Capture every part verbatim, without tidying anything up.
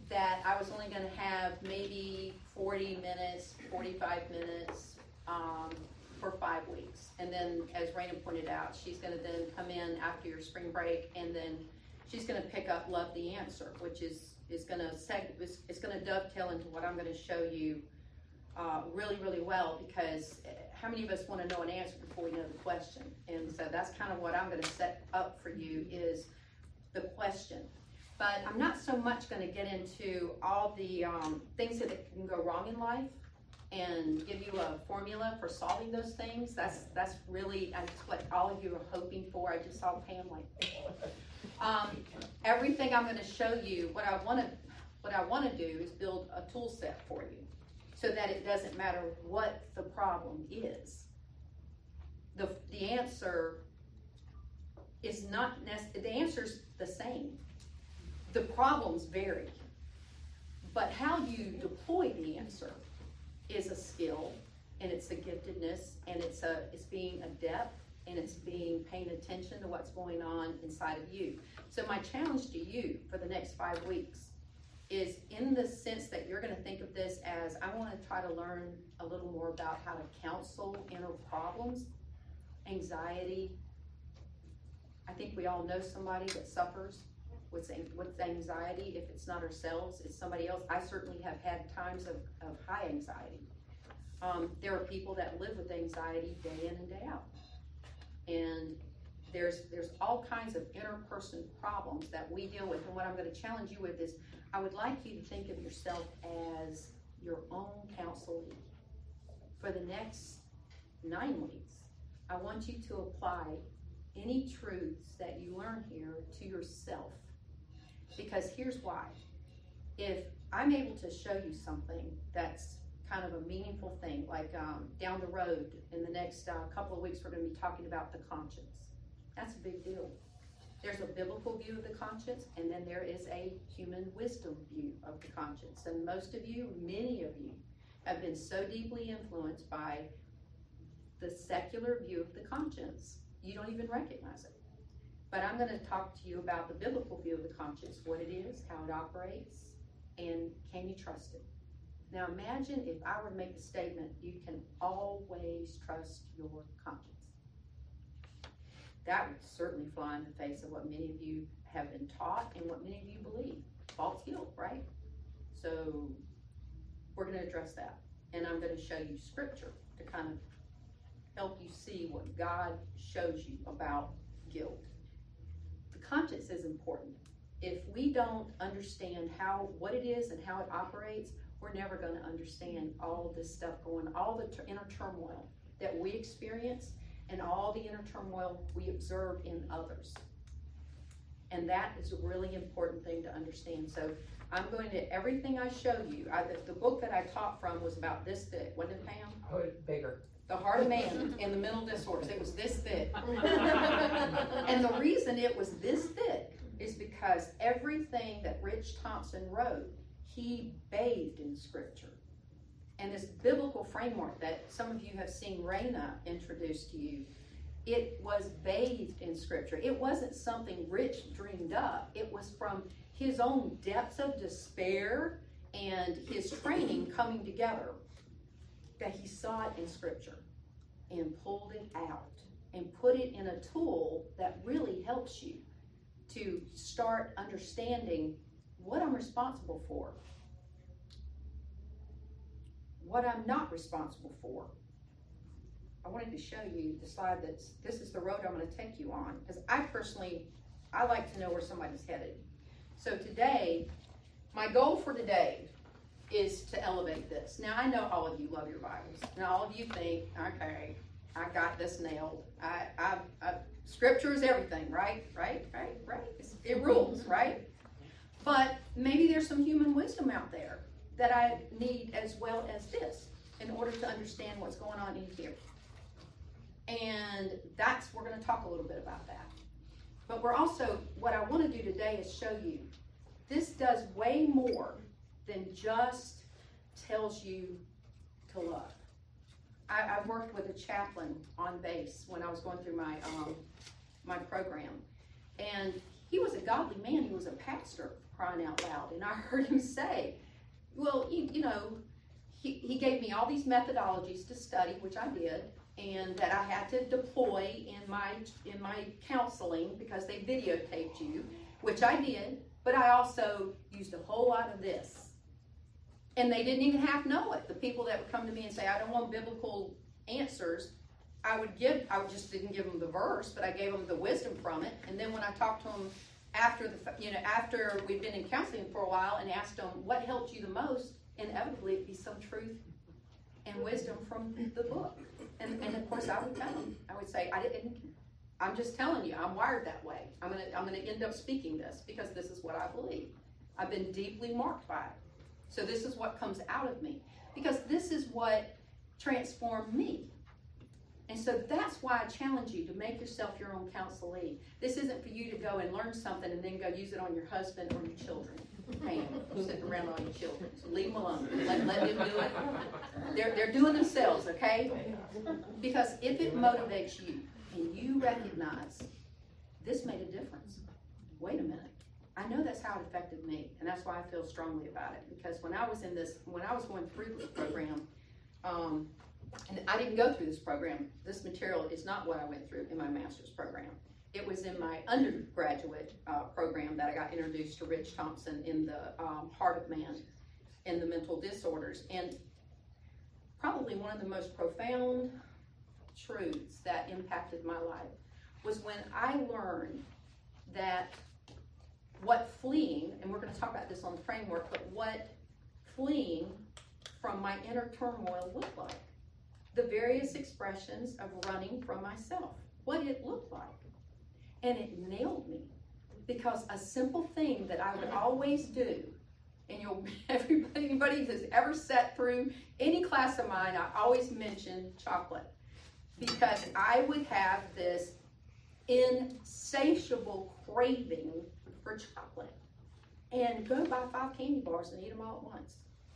that I was only going to have maybe forty minutes, forty-five minutes um, for five weeks. And then, as Raina pointed out, she's going to then come in after your spring break, and then she's going to pick up Love the Answer, which is, is going to seg- it's, it's going to dovetail into what I'm going to show you uh, really, really well, because how many of us want to know an answer before we know the question? And so that's kind of what I'm going to set up for you, is the question. But I'm not so much going to get into all the um, things that can go wrong in life and give you a formula for solving those things. That's that's really that's what all of you are hoping for. I just saw Pam like, um, everything I'm going to show you. What I want to what I want to do is build a tool set for you, so that it doesn't matter what the problem is. The the answer is not necessarily, the answer's the same. The problems vary, but how you deploy the answer is a skill, and it's a giftedness, and it's a it's being adept, and it's being paying attention to what's going on inside of you. So my challenge to you for the next five weeks is in the sense that you're going to think of this as, I want to try to learn a little more about how to counsel inner problems, anxiety. I think we all know somebody that suffers with, with anxiety. If it's not ourselves, it's somebody else. I certainly have had times of, of high anxiety. Um, there are people that live with anxiety day in and day out. And there's, there's all kinds of interperson problems that we deal with. And what I'm going to challenge you with is, I would like you to think of yourself as your own counselee. For the next nine weeks, I want you to apply any truths that you learn here to yourself. Because here's why. If I'm able to show you something that's kind of a meaningful thing, like um, down the road in the next uh, couple of weeks, we're going to be talking about the conscience. That's a big deal. There's a biblical view of the conscience, and then there is a human wisdom view of the conscience. And most of you, many of you, have been so deeply influenced by the secular view of the conscience, you don't even recognize it. But I'm going to talk to you about the biblical view of the conscience, what it is, how it operates, and can you trust it? Now imagine if I were to make the statement, you can always trust your conscience. That would certainly fly in the face of what many of you have been taught and what many of you believe. False guilt, right? So we're going to address that. And I'm going to show you scripture to kind of help you see what God shows you about guilt. The conscience is important. If we don't understand how what it is and how it operates, we're never going to understand all of this stuff going, all the ter- inner turmoil that we experience and all the inner turmoil we observe in others. And that is a really important thing to understand. So I'm going to, everything I show you, I, the, the book that I taught from was about this thick, wasn't it, Pam? Oh, bigger. The Heart of Man and the Mental Disorders. It was this thick. And the reason it was this thick is because everything that Rich Thompson wrote, he bathed in scripture. And this biblical framework that some of you have seen Raina introduce to you, it was bathed in scripture. It wasn't something Rich dreamed up. It was from his own depths of despair and his training coming together, that he saw it in scripture and pulled it out and put it in a tool that really helps you to start understanding what I'm responsible for, what I'm not responsible for. I wanted to show you the slide that's, this is the road I'm going to take you on, because I personally, I like to know where somebody's headed. So today, my goal for today is to elevate this. Now, I know all of you love your Bibles. Now, all of you think, okay, I got this nailed. I, I, I scripture is everything, right? Right? Right? Right? It's, it rules, right? But maybe there's some human wisdom out there that I need as well as this in order to understand what's going on in here. And that's, we're going to talk a little bit about that. But we're also, what I want to do today is show you, this does way more than just tells you to love. I, I worked with a chaplain on base when I was going through my um, my program, and he was a godly man. He was a pastor crying out loud. And I heard him say, well, you, you know, he, he gave me all these methodologies to study, which I did, and that I had to deploy in my in my counseling because they videotaped you, which I did, but I also used a whole lot of this. And they didn't even half know it. The people that would come to me and say, I don't want biblical answers, I would give, I just didn't give them the verse, but I gave them the wisdom from it. And then when I talked to them after the, you know, after we'd been in counseling for a while and asked them what helped you the most, inevitably it'd be some truth and wisdom from the book. And, and of course I would tell them, I would say, I didn't, I'm just telling you, I'm wired that way. I'm gonna, I'm gonna end up speaking this because this is what I believe. I've been deeply marked by it. So this is what comes out of me because this is what transformed me. And so that's why I challenge you to make yourself your own counselee. This isn't for you to go and learn something and then go use it on your husband or your children. Hey, sitting around on your children. So leave them alone. Let, let them do it. They're, they're doing themselves, okay? Because if it motivates you and you recognize this made a difference, wait a minute. I know that's how it affected me, and that's why I feel strongly about it. Because when I was in this, when I was going through this program, um, and I didn't go through this program. This material is not what I went through in my master's program. It was in my undergraduate uh, program that I got introduced to Rich Thompson in the um, Heart of Man and the mental disorders. And probably one of the most profound truths that impacted my life was when I learned that what fleeing, and we're going to talk about this on the framework, but what fleeing from my inner turmoil looked like. The various expressions of running from myself, what it looked like. And it nailed me because a simple thing that I would always do, and you'll, everybody, anybody who's ever sat through any class of mine, I always mention chocolate because I would have this insatiable craving for chocolate and go buy five candy bars and eat them all at once.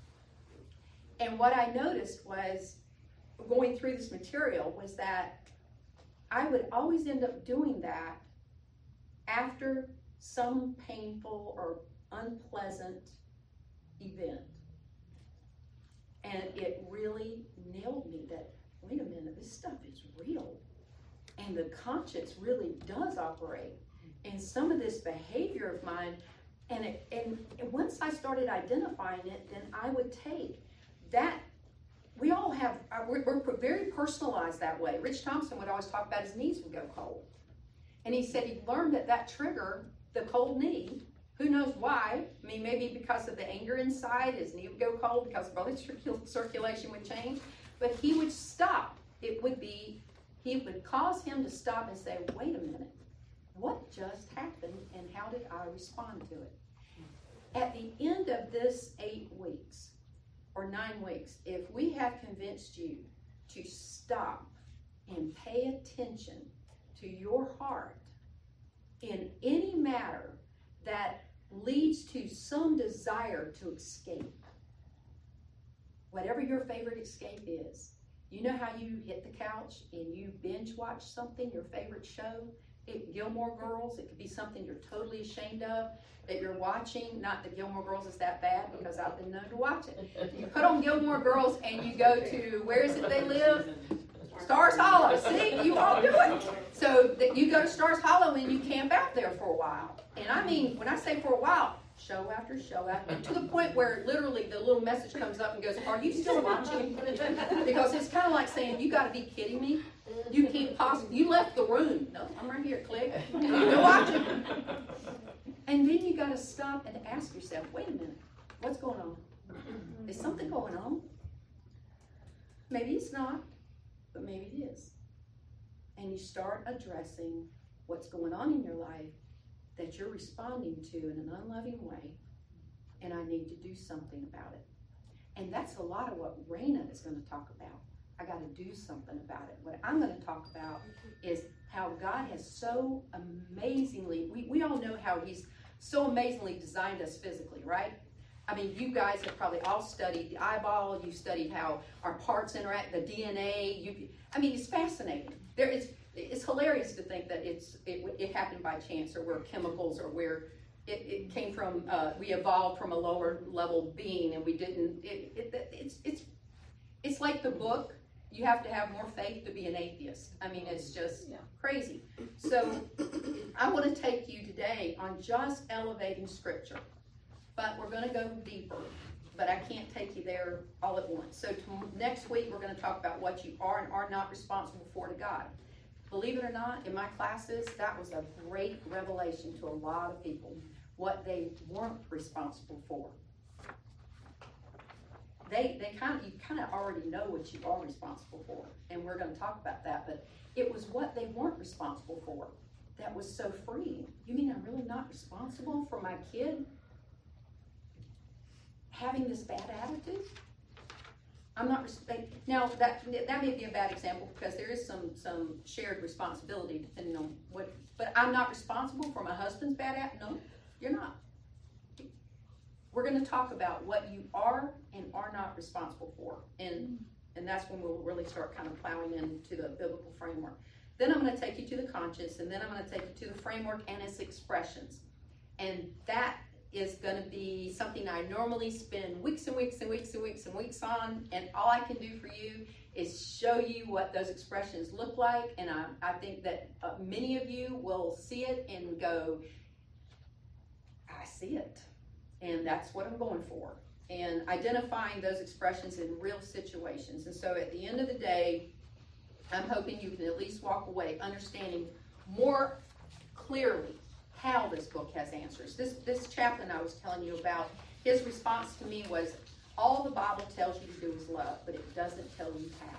And what I noticed was going through this material was that I would always end up doing that after some painful or unpleasant event. And it really nailed me that, wait a minute, this stuff is real. And the conscience really does operate. And some of this behavior of mine, and, it, and once I started identifying it, then I would take that. We all have, we're, we're very personalized that way. Rich Thompson would always talk about his knees would go cold. And he said he learned that that trigger, the cold knee, who knows why? I mean, maybe because of the anger inside, his knee would go cold because blood circulation would change. But he would stop. It would be, he would cause him to stop and say, wait a minute, what just happened and how did I respond to it? At the end of this eight weeks, or nine weeks, if we have convinced you to stop and pay attention to your heart in any matter that leads to some desire to escape, whatever your favorite escape is, you know how you hit the couch and you binge watch something, your favorite show? It, Gilmore Girls, it could be something you're totally ashamed of that you're watching. Not that Gilmore Girls is that bad because I've been known to watch it. You put on Gilmore Girls and you go to, where is it they live? Stars Hollow. See, you all do it. So that you go to Stars Hollow and you camp out there for a while. And I mean, when I say for a while, show after show after, to the point where literally the little message comes up and goes, are you still watching? Because it's kind of like saying, you got to be kidding me. You can't possibly, you left the room. No, I'm right here, click. You're watching. And then you got to stop and ask yourself, wait a minute, what's going on? Is something going on? Maybe it's not, but maybe it is. And you start addressing what's going on in your life that you're responding to in an unloving way, and I need to do something about it. And that's a lot of what Raina is going to talk about. I got to do something about it. What I'm going to talk about is how God has so amazingly, we, we all know how he's so amazingly designed us physically, right? I mean, you guys have probably all studied the eyeball. You studied how our parts interact, the D N A. You, I mean, it's fascinating. There is, it's hilarious to think that it's it, it happened by chance, or we're chemicals, or we're it, it came from, uh, we evolved from a lower level being, and we didn't, it, it, it's, it's, it's like the book, you have to have more faith to be an atheist. I mean, it's just yeah. crazy. So I want to take you today on just elevating scripture, but we're going to go deeper, but I can't take you there all at once. So to, next week, we're going to talk about what you are and are not responsible for to God. Believe it or not, in my classes, that was a great revelation to a lot of people, what they weren't responsible for. They, they kind of, you kind of already know what you are responsible for, and we're going to talk about that, but it was what they weren't responsible for that was so freeing. You mean I'm really not responsible for my kid having this bad attitude? I'm not, now that, that may be a bad example because there is some, some shared responsibility depending on what, but I'm not responsible for my husband's bad attitude. No, you're not. We're going to talk about what you are and are not responsible for. And, and that's when we'll really start kind of plowing into the biblical framework. Then I'm going to take you to the conscience, and then I'm going to take you to the framework and its expressions. And that is going to be something I normally spend weeks and weeks and weeks and weeks and weeks on. And all I can do for you is show you what those expressions look like. And I, I think that uh, many of you will see it and go, I see it. And that's what I'm going for. And identifying those expressions in real situations. And so at the end of the day, I'm hoping you can at least walk away understanding more clearly how this book has answers. This, this chaplain I was telling you about, his response to me was, all the Bible tells you to do is love, but it doesn't tell you how.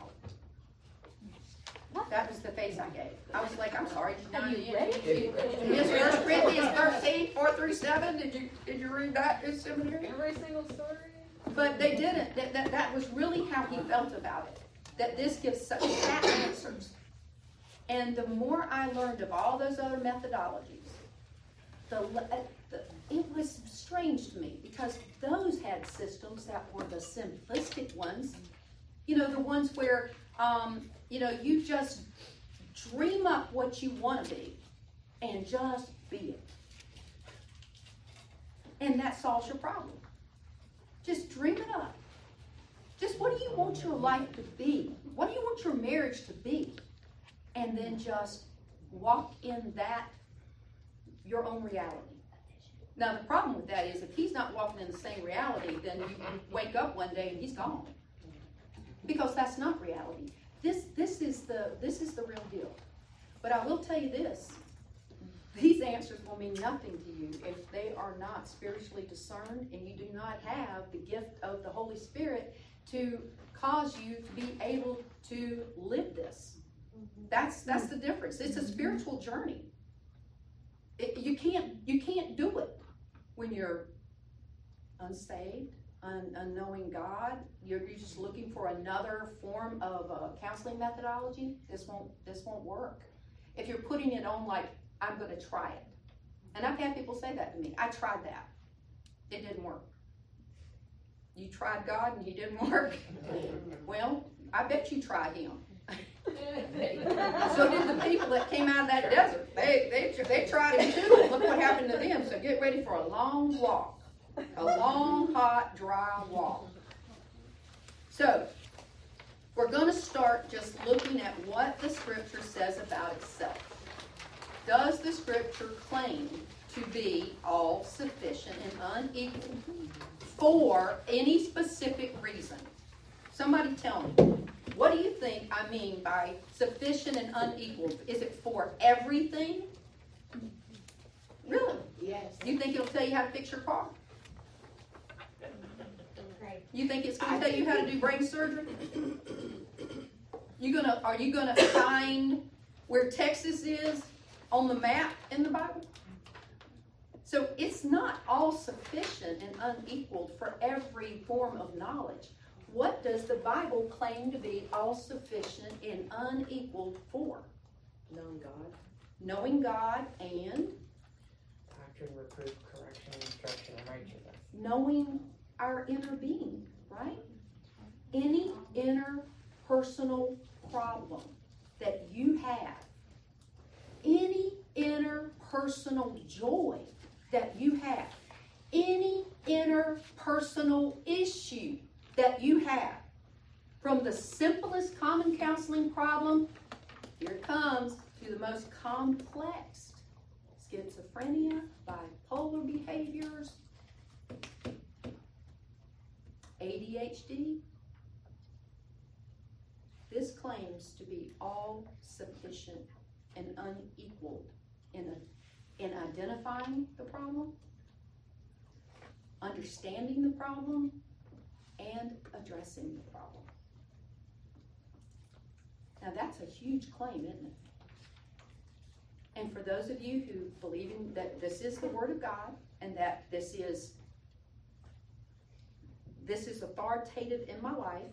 That was the face I gave. I was like, I'm sorry. Have you read it? Miss First Corinthians thirteen, four through seven. Did you did you read that in seminary? Every single story. But they didn't. That, that, that was really how he felt about it. That this gives such fat answers. And the more I learned of all those other methodologies, the, the it was strange to me because those had systems that were the simplistic ones. You know, the ones where um, you know, you just dream up what you want to be and just be it. And that solves your problem. Just dream it up. Just what do you want your life to be? What do you want your marriage to be? And then just walk in that, your own reality. Now, the problem with that is if he's not walking in the same reality, then you wake up one day and he's gone. Because that's not reality. This, this is the, this is the real deal. But I will tell you this. These answers will mean nothing to you if they are not spiritually discerned and you do not have the gift of the Holy Spirit to cause you to be able to live this. That's, that's the difference. It's a spiritual journey. It, you can't, you can't do it when you're unsaved, un, unknowing God. You're, you're just looking for another form of uh, counseling methodology. This won't, this won't work. If you're putting it on like, I'm going to try it. And I've had people say that to me. I tried that. It didn't work. You tried God and you didn't work? Well, I bet you tried him. So did the people that came out of that desert. They, they, they tried him too. And look what happened to them. So get ready for a long walk. A long, hot, dry walk. So, we're going to start just looking at what the Scripture says about itself. Does the Scripture claim to be all sufficient and unequal for any specific reason? Somebody tell me, what do you think I mean by sufficient and unequal? Is it for everything? Really? Yes. You think it'll tell you how to fix your car? You think it's going to tell you how to do brain surgery? You gonna, are you going to find where Texas is on the map in the Bible? So it's not all sufficient and unequaled for every form of knowledge. What does the Bible claim to be all sufficient and unequaled for? Knowing God. Knowing God and? Doctrine, reproof, correction, instruction, and righteousness. Knowing our inner being, right? Any inner personal problem that you have, any inner personal joy that you have, any interpersonal issue that you have, from the simplest common counseling problem, here it comes, to the most complex, schizophrenia, bipolar behaviors, A D H D. This claims to be all sufficient and unequaled in, a, in identifying the problem, understanding the problem, and addressing the problem. Now that's a huge claim, isn't it? And for those of you who believe in that this is the Word of God and that this is this is authoritative in my life,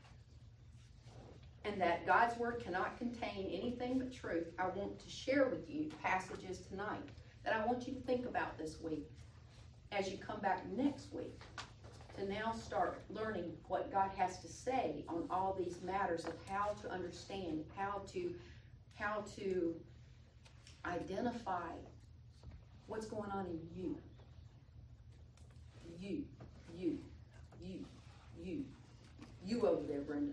and that God's Word cannot contain anything but truth, I want to share with you passages tonight that I want you to think about this week as you come back next week to now start learning what God has to say on all these matters of how to understand, how to, how to identify what's going on in you. You, you, you, you, you over there, Brenda.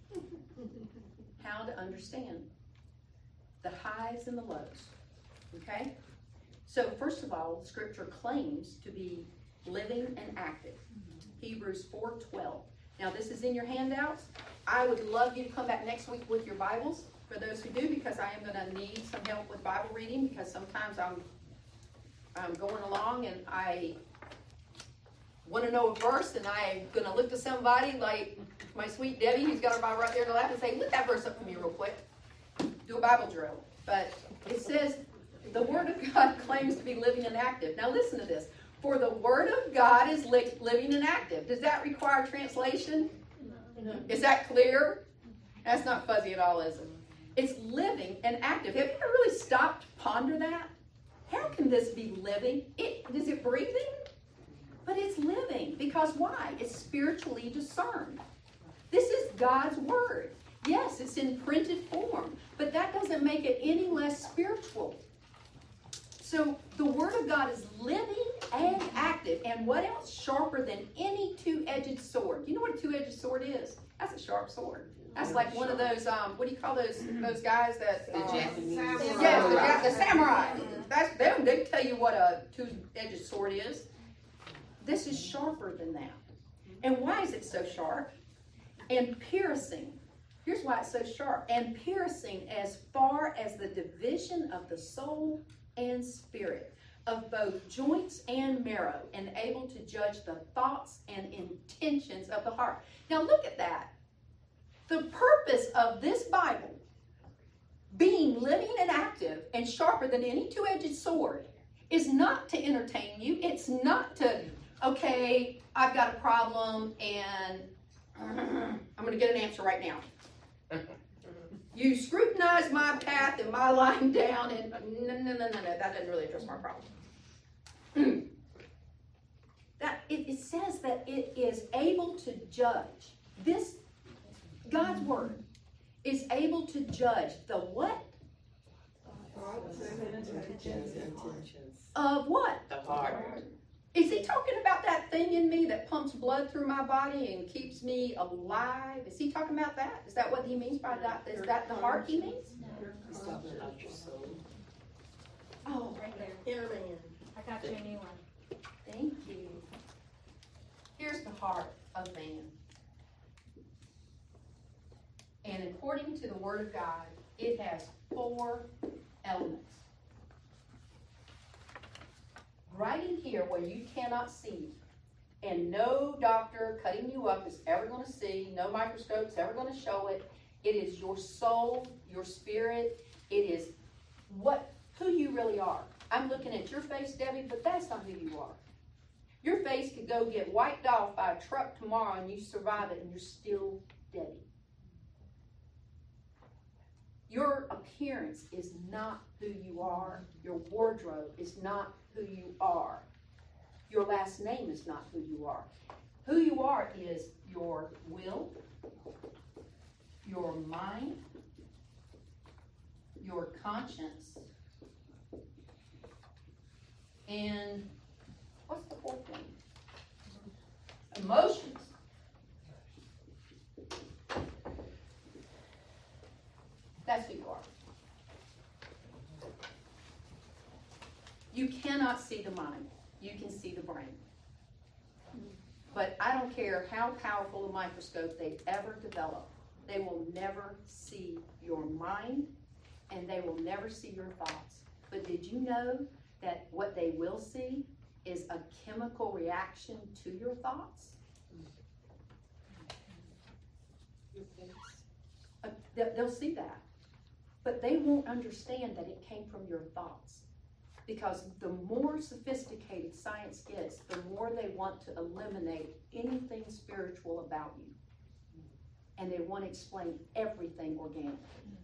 How to understand the highs and the lows. Okay? So first of all, Scripture claims to be living and active. Hebrews four twelve. Now this is in your handouts. I would love you to come back next week with your Bibles, for those who do, because I am going to need some help with Bible reading, because sometimes I'm, I'm going along and I want to know a verse, and I'm going to look to somebody like my sweet Debbie, who's got her Bible right there in the lap, and say, look that verse up for me real quick. Do a Bible drill. But it says, the Word of God claims to be living and active. Now listen to this. For the Word of God is li- living and active. Does that require translation? No. Is that clear? That's not fuzzy at all, is it? It's living and active. Have you ever really stopped to ponder that? How can this be living? It, is it breathing? But it's living. Because why? It's spiritually discerned. This is God's Word. Yes, it's in printed form, but that doesn't make it any less spiritual. So the Word of God is living and active. And what else? Sharper than any two-edged sword. You know what a two-edged sword is? That's a sharp sword. That's like one of those, um, what do you call those those guys that... Um, The Japanese. yes, the, the samurai. That's them. They tell you what a two-edged sword is. This is sharper than that. And why is it so sharp? And piercing. Here's why it's so sharp. And piercing as far as the division of the soul and spirit, of both joints and marrow, and able to judge the thoughts and intentions of the heart. Now look at that. The purpose of this Bible being living and active and sharper than any two-edged sword is not to entertain you. It's not to, okay, I've got a problem and I'm going to get an answer right now. You scrutinize my path and my line down, and no, no, no, no, no, that doesn't really address my problem. That it, it says that it is able to judge. This, God's Word, is able to judge the what? Of what? The heart. Is he talking about that thing in me that pumps blood through my body and keeps me alive? Is he talking about that? Is that what he means by that? Is that the heart he means? He's talking about your soul. Oh, Right there. Inner man. I got you a new one. thank you. Here's the heart of man. And according to the Word of God, it has four elements. Right in here where you cannot see, and no doctor cutting you up is ever going to see, no microscope's ever going to show it. It is your soul, your spirit. It is what who you really are. I'm looking at your face, Debbie, but that's not who you are. Your face could go get wiped off by a truck tomorrow and you survive it and you're still Debbie. Your appearance is not who you are. Your wardrobe is not who you are. Your last name is not who you are. Who you are is your will, your mind, your conscience, And what's the fourth one? Emotions. That's who you are. You cannot see the mind. You can see the brain. But I don't care how powerful a microscope they ever develop, they will never see your mind, and they will never see your thoughts. But did you know that what they will see is a chemical reaction to your thoughts? Uh, they- they'll see that. But they won't understand that it came from your thoughts. Because the more sophisticated science gets, the more they want to eliminate anything spiritual about you. And they want to explain everything organic.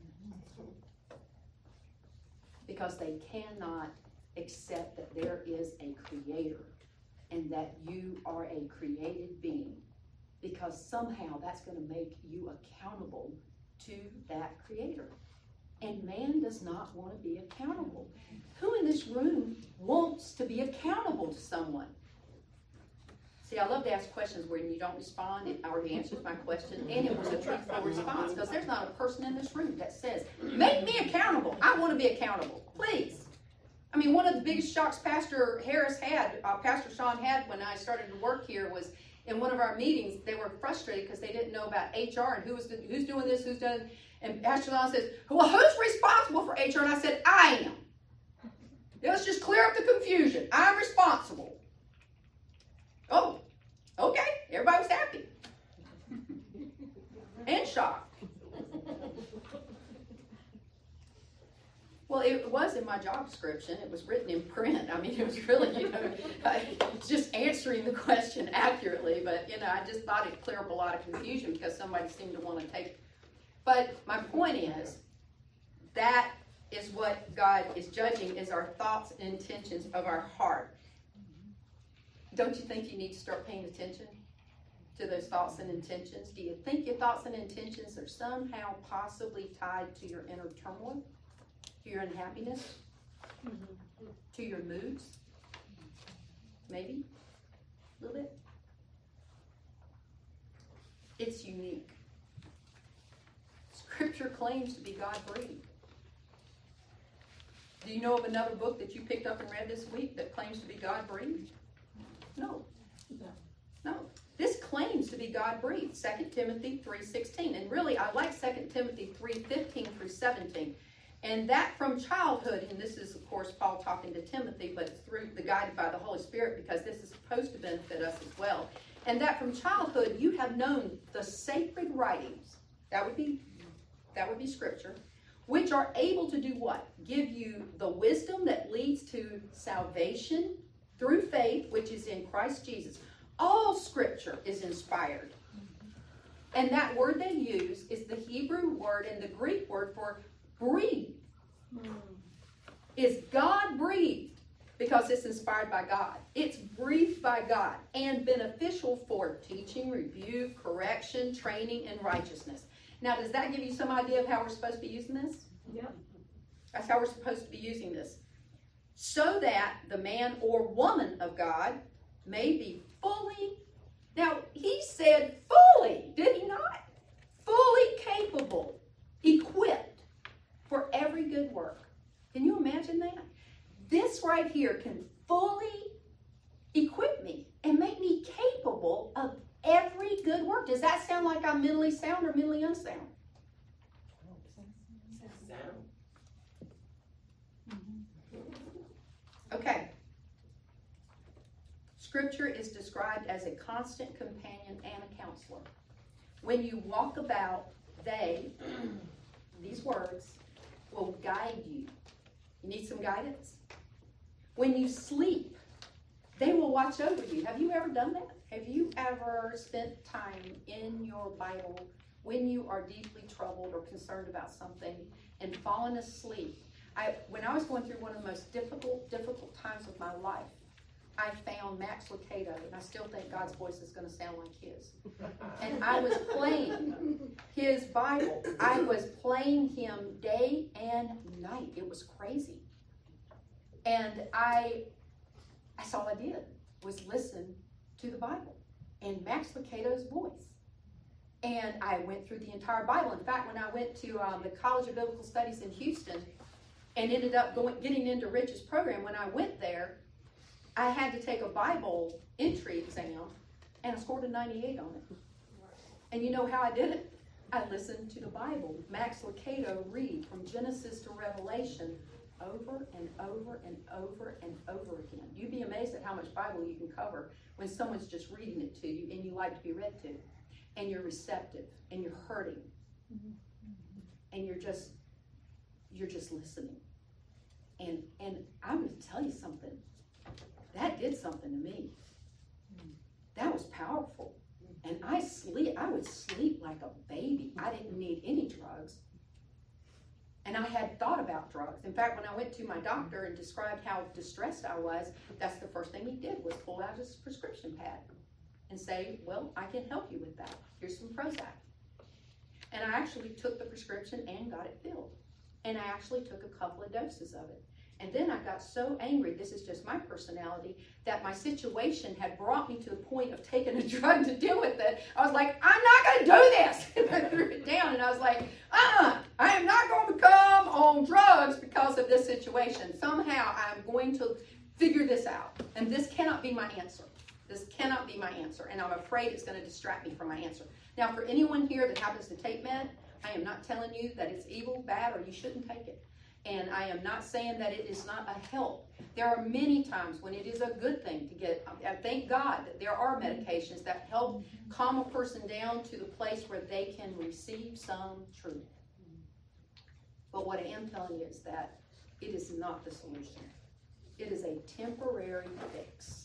Because they cannot accept that there is a creator and that you are a created being. Because somehow that's going to make you accountable to that creator. And man does not want to be accountable. Who in this room wants to be accountable to someone? See, I love to ask questions where you don't respond. It already answers my question, and it was a truthful response, because there's not a person in this room that says, make me accountable. I want to be accountable. Please. I mean, one of the biggest shocks Pastor Harris had, uh, Pastor Sean had when I started to work here was in one of our meetings, they were frustrated because they didn't know about H R and who was who's doing this, who's doing it. And Pastor Sean says, well, who's responsible for H R? And I said, I am. Let's just clear up the confusion. I'm responsible. Oh, okay. Everybody was happy. And shocked. Well, it was in my job description. It was written in print. I mean, it was really, you know, just answering the question accurately. But, you know, I just thought it'd clear up a lot of confusion because somebody seemed to want to take. But my point is, that is what God is judging, is our thoughts and intentions of our heart. Don't you think you need to start paying attention to those thoughts and intentions? Do you think your thoughts and intentions are somehow possibly tied to your inner turmoil? To your unhappiness? Mm-hmm. To your moods? Maybe? A little bit? It's unique. Scripture claims to be God-breathed. Do you know of another book that you picked up and read this week that claims to be God-breathed? No. No. This claims to be God-breathed. Second Timothy three sixteen. And really, I like Second Timothy three fifteen through seventeen. And that from childhood, and this is, of course, Paul talking to Timothy, but it's through the guided by the Holy Spirit, because this is supposed to benefit us as well. And that from childhood, you have known the sacred writings. That would be, that would be Scripture. Which are able to do what? Give you the wisdom that leads to salvation through faith, which is in Christ Jesus. All Scripture is inspired. And that word they use is the Hebrew word and the Greek word for breathe. Is God-breathed because it's inspired by God. It's breathed by God and beneficial for teaching, rebuke, correction, training, and righteousness. Now, does that give you some idea of how we're supposed to be using this? Yep. That's how we're supposed to be using this. So that the man or woman of God may be fully, now he said fully, did he not? Fully capable, equipped for every good work. Can you imagine that? This right here can fully equip me and make me capable of every good work. Does that sound like I'm mentally sound or mentally unsound? Sound. Okay. Scripture is described as a constant companion and a counselor. When you walk about, they, these words, will guide you. You need some guidance? When you sleep, they will watch over you. Have you ever done that? Have you ever spent time in your Bible when you are deeply troubled or concerned about something and fallen asleep? I, when I was going through one of the most difficult, difficult times of my life, I found Max Lucado, and I still think God's voice is going to sound like his. And I was playing his Bible. I was playing him day and night. It was crazy. And I That's all I did, was listen to the Bible and Max Lucado's voice. And I went through the entire Bible. In fact, when I went to um, the College of Biblical Studies in Houston and ended up going, getting into Rich's program, when I went there, I had to take a Bible entry exam, and I scored a ninety-eight on it. And you know how I did it? I listened to the Bible, Max Lucado read from Genesis to Revelation over and over and over and over again. You'd be amazed at how much Bible you can cover when someone's just reading it to you and you like to be read to. And you're receptive and you're hurting. And you're just you're just listening. And and I'm going to tell you something. That did something to me. That was powerful. And I sleep, I would sleep like a baby. I didn't need any drugs. And I had thought about drugs. In fact, when I went to my doctor and described how distressed I was, that's the first thing he did was pull out his prescription pad and say, well, I can help you with that. Here's some Prozac. And I actually took the prescription and got it filled. And I actually took a couple of doses of it. And then I got so angry, this is just my personality, that my situation had brought me to the point of taking a drug to deal with it. I was like, I'm not going to do this. And I threw it down and I was like, uh-uh, I am not going to come on drugs because of this situation. Somehow I'm going to figure this out. And this cannot be my answer. This cannot be my answer. And I'm afraid it's going to distract me from my answer. Now, for anyone here that happens to take med, I am not telling you that it's evil, bad, or you shouldn't take it. And I am not saying that it is not a help. There are many times when it is a good thing to get, I thank God that there are medications that help calm a person down to the place where they can receive some truth. But what I am telling you is that it is not the solution. It is a temporary fix.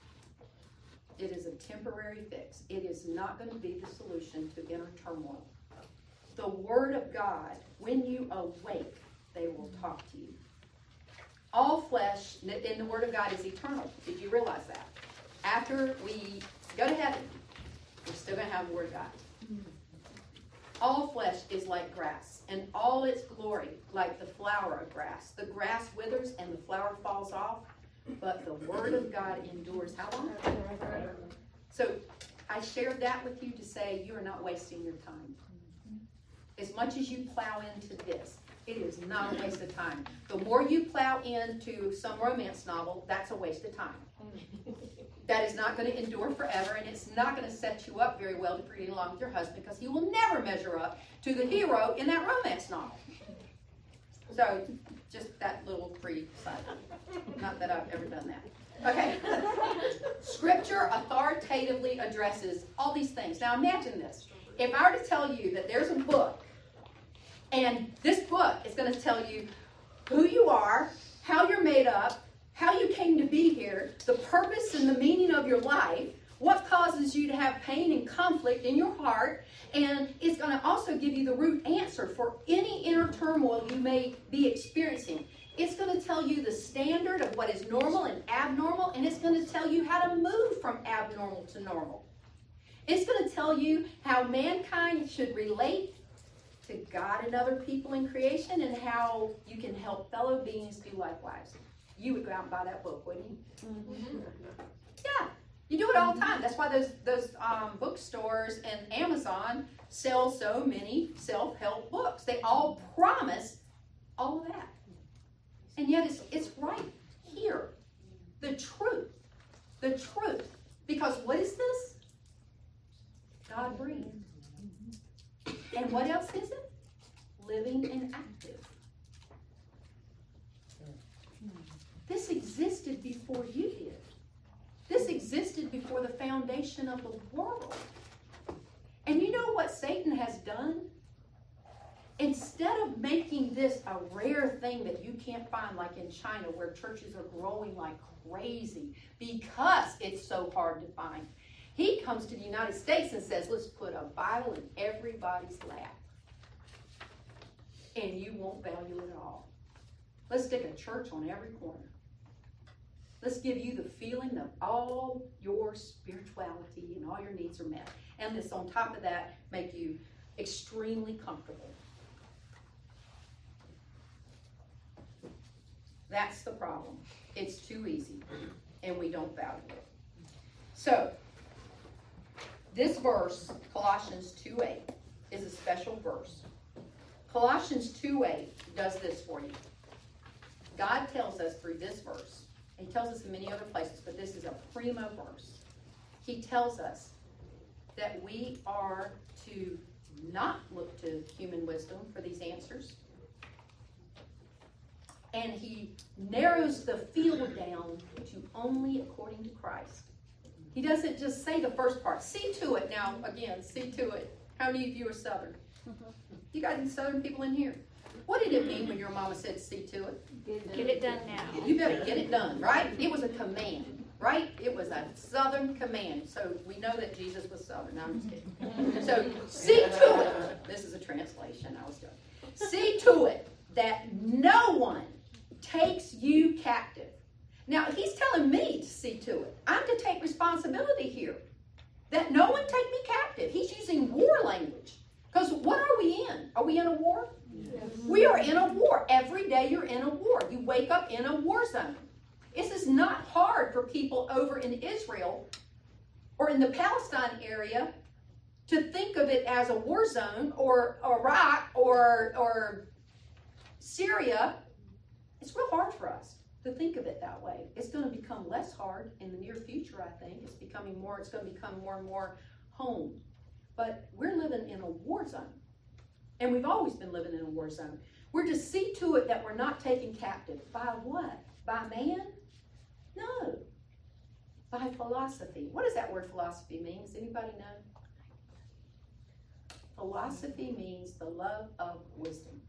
It is a temporary fix. It is not going to be the solution to inner turmoil. The Word of God, when you awake, they will talk to you. All flesh in the Word of God is eternal. Did you realize that? After we go to heaven, we're still going to have the Word of God. All flesh is like grass, and all its glory like the flower of grass. The grass withers and the flower falls off, but the Word of God endures how long? So I shared that with you to say you are not wasting your time. As much as you plow into this, it is not a waste of time. The more you plow into some romance novel, that's a waste of time. That is not going to endure forever, and it's not going to set you up very well to get along with your husband because he will never measure up to the hero in that romance novel. So, just that little free side. Not that I've ever done that. Okay. Scripture authoritatively addresses all these things. Now, imagine this. If I were to tell you that there's a book, and this book is going to tell you who you are, how you're made up, how you came to be here, the purpose and the meaning of your life, what causes you to have pain and conflict in your heart, and it's going to also give you the root answer for any inner turmoil you may be experiencing. It's going to tell you the standard of what is normal and abnormal, and it's going to tell you how to move from abnormal to normal. It's going to tell you how mankind should relate to God and other people in creation and how you can help fellow beings do likewise. You would go out and buy that book, wouldn't you? Mm-hmm. Yeah, you do it all the time. That's why those those um, bookstores and Amazon sell so many self-help books. They all promise all of that. And yet it's, it's right here. The truth. The truth. Because what is this? God breathed. And what else is it? Living and active. This existed before you did. This existed before the foundation of the world. And you know what Satan has done? Instead of making this a rare thing that you can't find, like in China, where churches are growing like crazy because it's so hard to find, he comes to the United States and says, let's put a Bible in everybody's lap. And you won't value it at all. Let's stick a church on every corner. Let's give you the feeling that all your spirituality and all your needs are met. And this, on top of that, make you extremely comfortable. That's the problem. It's too easy. and we don't value it. So, this verse, Colossians two eight, is a special verse. Colossians two eight does this for you. God tells us through this verse, and he tells us in many other places, but this is a primo verse. He tells us that we are to not look to human wisdom for these answers. And he narrows the field down to only according to Christ. He doesn't just say the first part. See to it. Now, again, see to it. How many of you are Southern? You got any Southern people in here? What did it mean when your mama said see to it? Get it done now. You better get it done, right? It was a command, right? It was a Southern command. So we know that Jesus was Southern. No, I'm just kidding. So see to it. This is a translation. I was joking. See to it that no one takes you captive. Now, he's telling me to see to it. I'm to take responsibility here. That no one take me captive. He's using war language. Because what are we in? Are we in a war? Yes. We are in a war. Every day you're in a war. You wake up in a war zone. This is not hard for people over in Israel or in the Palestine area to think of it as a war zone, or Iraq or, or Syria. It's real hard for us to think of it that way. It's going to become less hard in the near future, I think. It's becoming more, it's going to become more and more home. But we're living in a war zone. And we've always been living in a war zone. We're to see to it that we're not taken captive. By what? By man? No. By philosophy. What does that word philosophy mean? Does anybody know? Philosophy means the love of wisdom.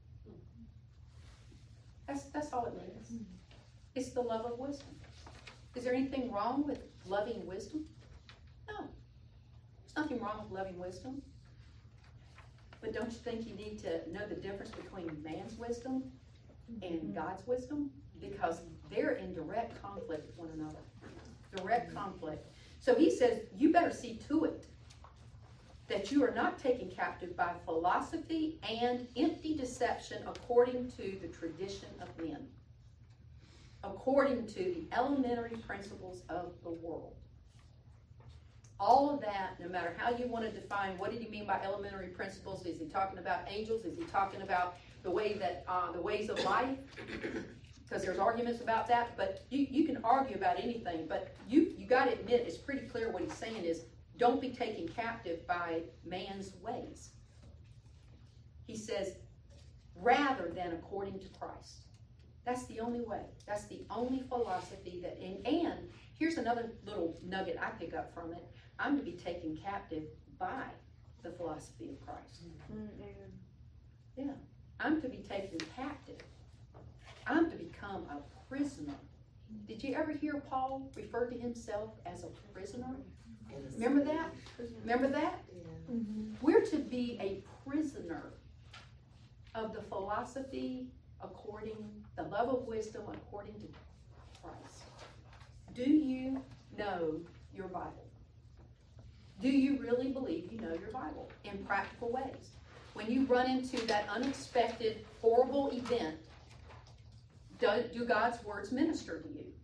That's, that's all it means. It's the love of wisdom. Is there anything wrong with loving wisdom? No. There's nothing wrong with loving wisdom. But don't you think you need to know the difference between man's wisdom and God's wisdom? Because they're in direct conflict with one another. Direct conflict. So he says, you better see to it that you are not taken captive by philosophy and empty deception according to the tradition of men, according to the elementary principles of the world. All of that, no matter how you want to define, what did he mean by elementary principles? Is he talking about angels? Is he talking about the way that uh, the ways of life? Because there's arguments about that. But you, you can argue about anything. But you you got to admit, it's pretty clear what he's saying is, don't be taken captive by man's ways. He says, rather than according to Christ. That's the only way. That's the only philosophy that, and, and here's another little nugget I pick up from it. I'm to be taken captive by the philosophy of Christ. Yeah. I'm to be taken captive. I'm to become a prisoner. Did you ever hear Paul refer to himself as a prisoner? Remember that? Remember that? Yeah. Mm-hmm. We're to be a prisoner of the philosophy according, the love of wisdom according to Christ. Do you know your Bible? Do you really believe you know your Bible in practical ways? When you run into that unexpected, horrible event, do, do God's words minister to you?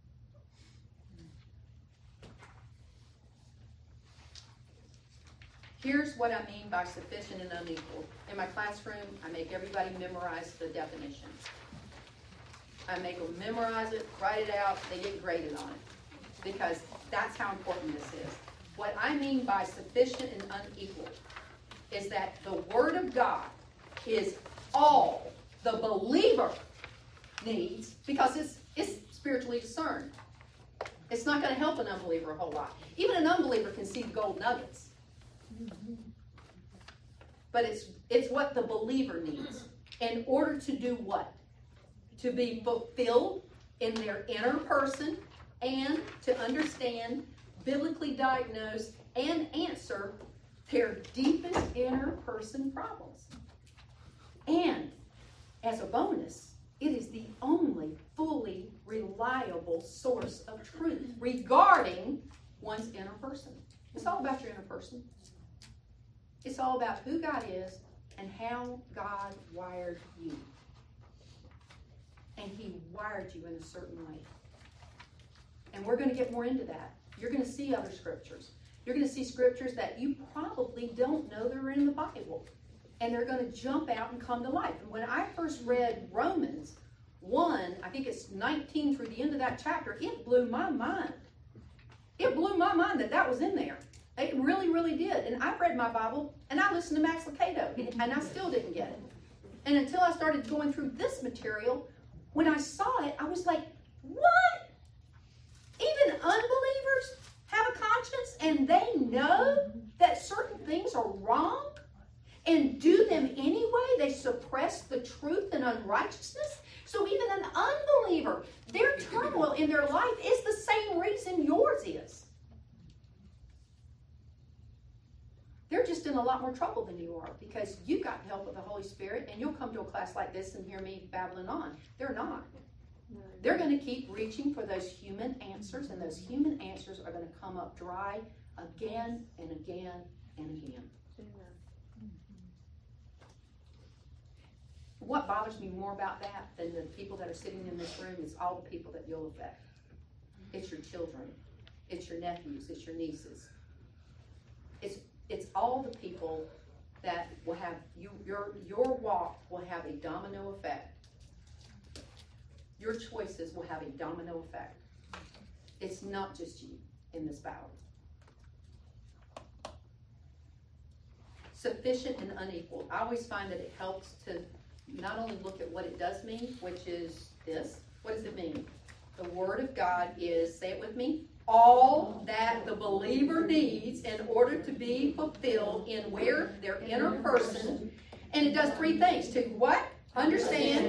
Here's what I mean by sufficient and unequal. In my classroom, I make everybody memorize the definitions. I make them memorize it, write it out, they get graded on it. Because that's how important this is. What I mean by sufficient and unequal is that the Word of God is all the believer needs, because it's, it's spiritually discerned. It's not going to help an unbeliever a whole lot. Even an unbeliever can see the gold nuggets. But it's it's what the believer needs in order to do what? To be fulfilled in their inner person and to understand, biblically diagnose, and answer their deepest inner person problems. And as a bonus, it is the only fully reliable source of truth regarding one's inner person. It's all about your inner person. It's all about who God is and how God wired you. And He wired you in a certain way. And we're going to get more into that. You're going to see other scriptures. You're going to see scriptures that you probably don't know they're in the Bible. And they're going to jump out and come to life. And when I first read Romans one, I think it's nineteen through the end of that chapter, it blew my mind. It blew my mind that that was in there. It really, really did. And I read my Bible, and I listened to Max Lucado, and I still didn't get it. And until I started going through this material, when I saw it, I was like, what? Even unbelievers have a conscience, and they know that certain things are wrong, and do them anyway. They suppress the truth and unrighteousness. So even an unbeliever, their turmoil in their life is the same reason yours is. They're just in a lot more trouble than you are because you've got the help of the Holy Spirit, and you'll come to a class like this and hear me babbling on. They're not. They're going to keep reaching for those human answers, and those human answers are going to come up dry again and again and again. What bothers me more about that than the people that are sitting in this room is all the people that you'll affect. It's your children. It's your nephews. It's your nieces. It's it's all the people that will have you your your walk will have a domino effect. Your choices will have a domino effect. It's not just you in this battle. Sufficient and unequal. I always find that it helps to not only look at what it does mean, which is this. What does it mean? The Word of God is, say it with me, all that the believer needs in order to be fulfilled in where? Their inner person. And it does three things. To what? Understand.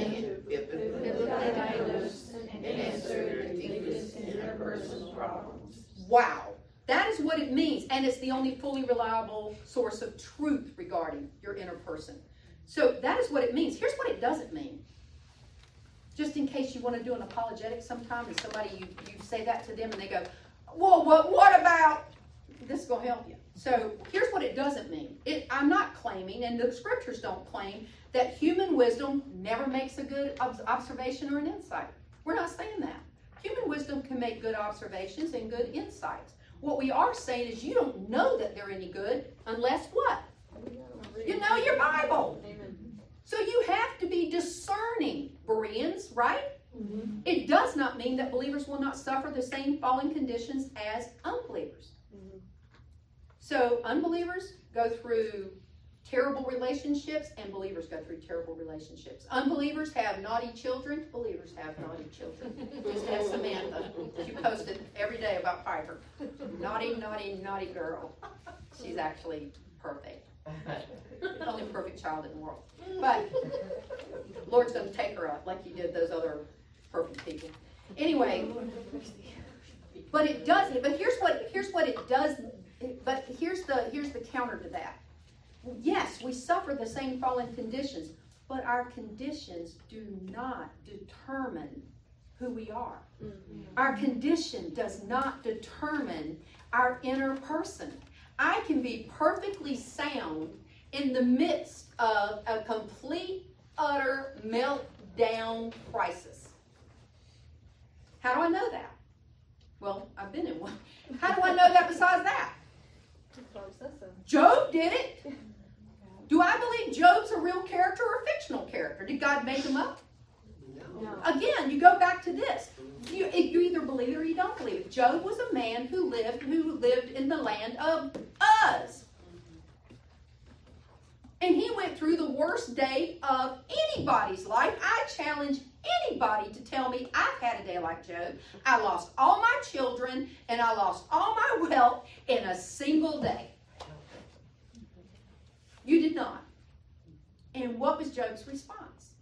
And answer the deepest inner person's problems. Wow. That is what it means. And it's the only fully reliable source of truth regarding your inner person. So that is what it means. Here's what it doesn't mean. Just in case you want to do an apologetic sometime and somebody, you, you say that to them and they go, well, what, what about? This is going to help you. So here's what it doesn't mean. It, I'm not claiming, and the scriptures don't claim, that human wisdom never makes a good ob- observation or an insight. We're not saying that. Human wisdom can make good observations and good insights. What we are saying is you don't know that they're any good unless what? You know your Bible. So you have to be discerning, Bereans, right? Mm-hmm. It does not mean that believers will not suffer the same fallen conditions as unbelievers. Mm-hmm. So unbelievers go through terrible relationships, and believers go through terrible relationships. Unbelievers have naughty children. Believers have naughty children. Just ask Samantha. She posted every day about Piper. Naughty, naughty, naughty girl. She's actually perfect. The only perfect child in the world. But Lord's going to take her up like he did those other perfect people. Anyway, but it does. But here's what here's what it does. But here's the here's the counter to that. Yes, we suffer the same fallen conditions, but our conditions do not determine who we are. Mm-hmm. Our condition does not determine our inner person. I can be perfectly sound in the midst of a complete, utter meltdown crisis. How do I know that? Well, I've been in one. How do I know that besides that? Job did it. Do I believe Job's a real character or a fictional character? Did God make him up? No. Again, you go back to this. You, you either believe it or you don't believe it. Job was a man who lived who lived in the land of Uz. And he went through the worst day of anybody's life. I challenge anybody to tell me I've had a day like Job. I lost all my children and I lost all my wealth in a single day. You did not. And what was Job's response?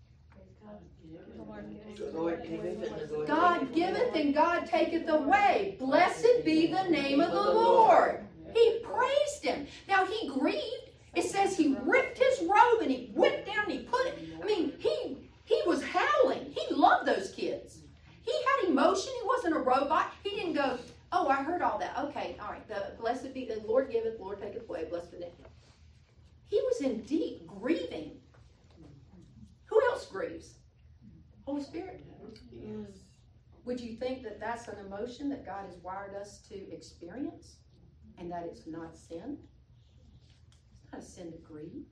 God giveth and God taketh away. Blessed be the name of the Lord. He praised him. Now he grieved. It says he ripped his robe and he whipped down and he put it. I mean, he he was howling. He loved those kids. He had emotion. He wasn't a robot. He didn't go, oh, I heard all that. Okay, all right. The blessed be the Lord giveth, Lord taketh away. Blessed be the name. He was in deep grieving. Who else grieves? Holy Spirit. Yes. Would you think that that's an emotion that God has wired us to experience and that it's not sin? It's not a sin to grieve.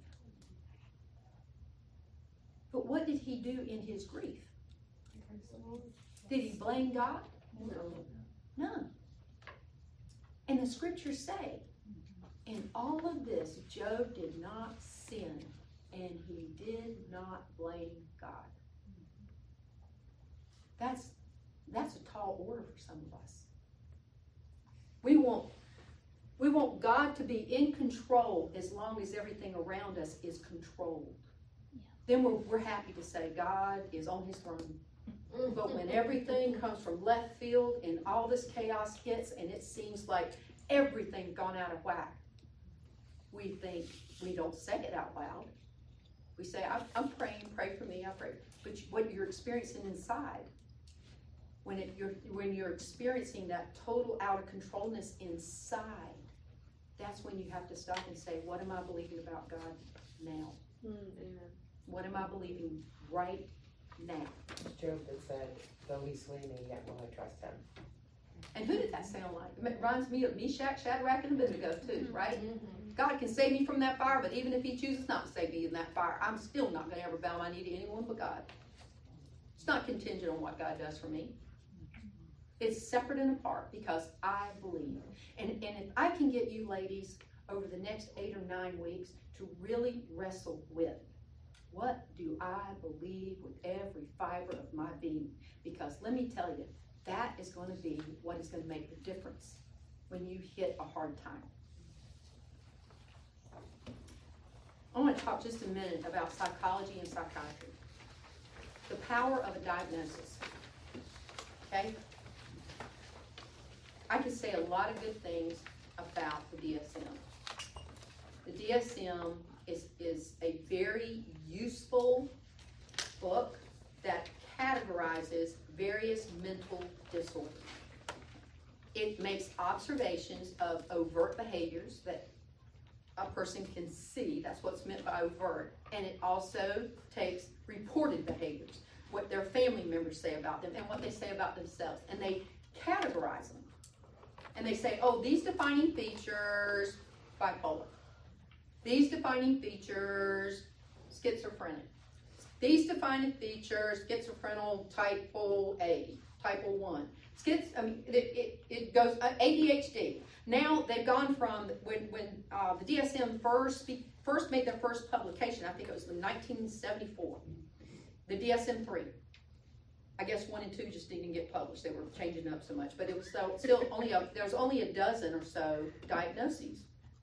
But what did he do in his grief? Did he blame God? No. None. And the scriptures say, in all of this, Job did not sin and he did not blame God. That's, that's a tall order for some of us. We want, we want God to be in control as long as everything around us is controlled. Yeah. Then we're, we're happy to say God is on his throne. But when everything comes from left field and all this chaos hits and it seems like everything's gone out of whack, we think, we don't say it out loud. We say, I'm, I'm praying, pray for me, I pray. But what you're experiencing inside, when it, you're when you're experiencing that total out of controlness inside, that's when you have to stop and say, what am I believing about God now? Mm, amen. What am I believing right now? Job that said, though he slay me, yet will I trust him. And who did that sound like? It reminds me of Meshach, Shadrach, and Abednego too, right? Mm-hmm. God can save me from that fire, but even if he chooses not to save me in that fire, I'm still not going to ever bow my knee to anyone but God. It's not contingent on what God does for me. It's separate and apart because I believe. And, and if I can get you ladies over the next eight or nine weeks to really wrestle with, what do I believe with every fiber of my being? Because let me tell you, that is going to be what is going to make the difference when you hit a hard time. I want to talk just a minute about psychology and psychiatry. The power of a diagnosis. Okay? I can say a lot of good things about the D S M. The D S M is, is a very useful book that categorizes various mental disorders. It makes observations of overt behaviors that a person can see. That's what's meant by overt. And it also takes reported behaviors, what their family members say about them and what they say about themselves. And they categorize them. And they say, oh, these defining features, bipolar. These defining features, schizophrenic. These defining features, schizophrenic type A, type one. Schiz, I mean, it, it, it goes, uh, A D H D. Now they've gone from, when, when uh, the D S M first, first made their first publication, I think it was in nineteen seventy-four, the D S M three. I guess one and two just didn't get published. They were changing up so much, but it was so, still only a, there was only a dozen or so diagnoses.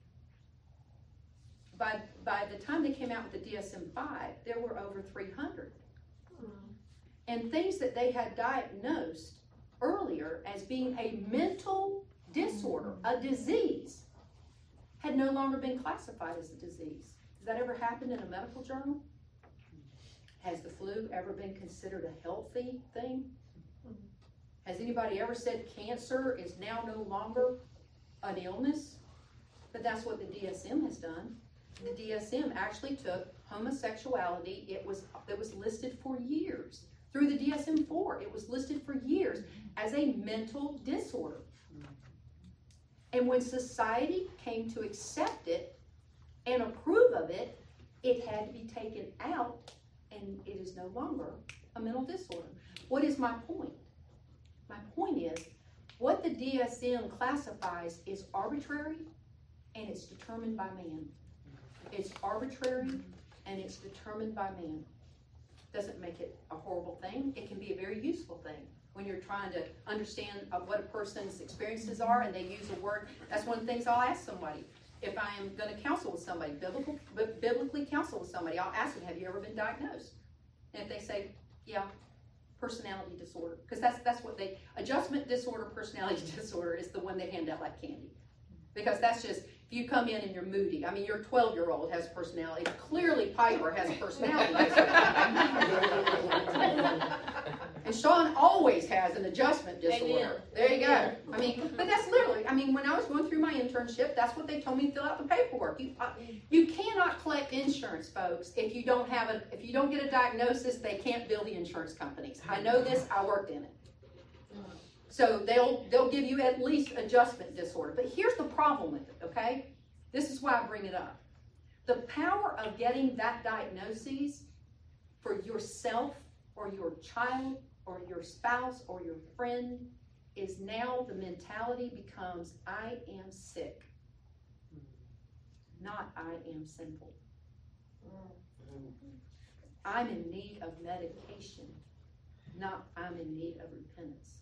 By, by the time they came out with the D S M five, there were over three hundred. Mm-hmm. And things that they had diagnosed earlier as being a mental disorder, a disease, had no longer been classified as a disease. Has that ever happened in a medical journal? Has the flu ever been considered a healthy thing? Has anybody ever said cancer is now no longer an illness? But that's what the D S M has done. The D S M actually took homosexuality. It was, it was listed for years. Through the D S M four, it was listed for years as a mental disorder. And when society came to accept it and approve of it, it had to be taken out, and it is no longer a mental disorder. What is my point? My point is, what the D S M classifies is arbitrary, and it's determined by man. It's arbitrary, and it's determined by man. Doesn't make it a horrible thing. It can be a very useful thing when you're trying to understand uh, what a person's experiences are, and they use a word. That's one of the things I'll ask somebody. If I am going to counsel with somebody, biblical, biblically counsel with somebody, I'll ask them, have you ever been diagnosed? And if they say, yeah, personality disorder. Because that's, that's what they, adjustment disorder, personality disorder is the one they hand out like candy. Because that's just, if you come in and you're moody, I mean, your twelve-year-old has personality. Clearly, Piper has a personality disorder. And Sean always has an adjustment disorder. Amen. There you go. I mean, but that's literally, I mean, when I was going through my internship, that's what they told me to fill out the paperwork. You, uh, you cannot collect insurance, folks, if you don't have a, if you don't get a diagnosis, they can't bill the insurance companies. I know this, I worked in it. So they'll, they'll give you at least adjustment disorder. But here's the problem with it, okay? This is why I bring it up. The power of getting that diagnosis for yourself or your child or your spouse or your friend is now the mentality becomes, I am sick, not I am sinful. I'm in need of medication, not I'm in need of repentance.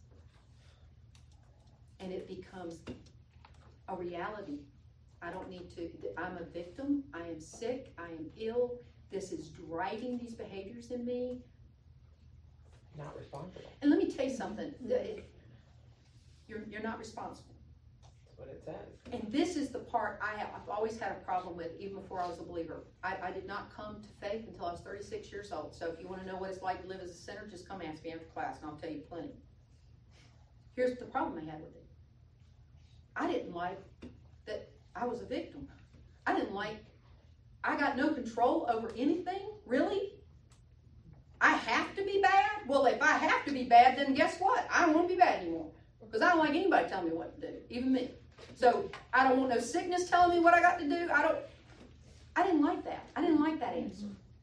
And it becomes a reality. I don't need to, I'm a victim, I am sick, I am ill, this is driving these behaviors in me. Not responsible. And let me tell you something, you're, you're not responsible. That's what it says. And this is the part I have, I've always had a problem with, even before I was a believer. I, I did not come to faith until I was thirty-six years old. So if you want to know what it's like to live as a sinner, just come ask me after class and I'll tell you plenty. Here's the problem I had with it. I didn't like that I was a victim. I didn't like, I got no control over anything, really. I have to be bad? Well, if I have to be bad, then guess what? I don't want to be bad anymore. Because I don't like anybody telling me what to do, even me. So I don't want no sickness telling me what I got to do. I don't, I didn't like that. I didn't like that answer.